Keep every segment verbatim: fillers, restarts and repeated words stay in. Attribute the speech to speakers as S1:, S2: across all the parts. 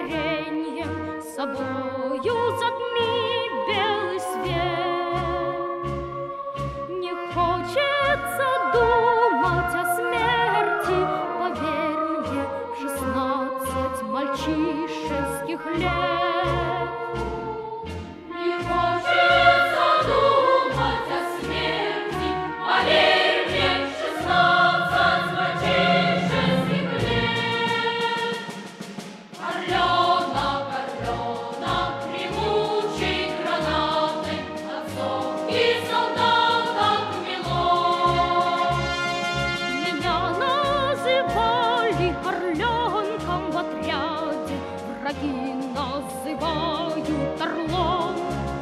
S1: вареньем, собою затми белый свет. Не хочется думать о смерти, поверь мне, шестнадцать мальчишеских лет.
S2: Не хочется думать о смерти, поверь мне, шестнадцать мальчишеских лет. Орленок, орленок, гремучей гранатой, отцов и солдат отмело.
S1: Меня называли орленком в отряде, враги называют орлом.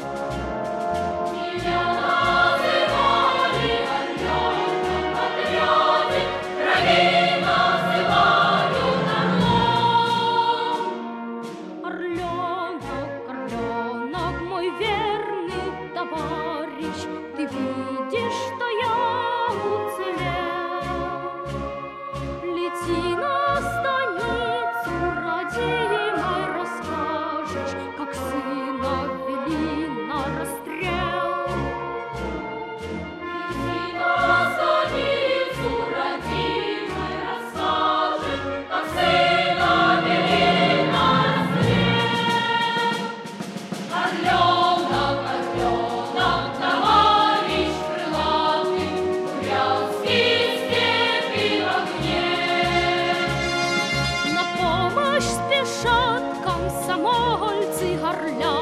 S2: Меня называли орленком в отряде, враги называют орлом.
S1: Орленок, орленок, мой верный товарищ, ты видишь, что я уцелел. Лети на станицу, родимой, расскажешь, как сына вели на расстрел.
S2: Лети на станицу, родимой, расскажешь, как сына вели на расстрел. Орленок, орленок, товарищ крылатый, бурятские степи в огне.
S1: На помощь спешат комсомольцы горля.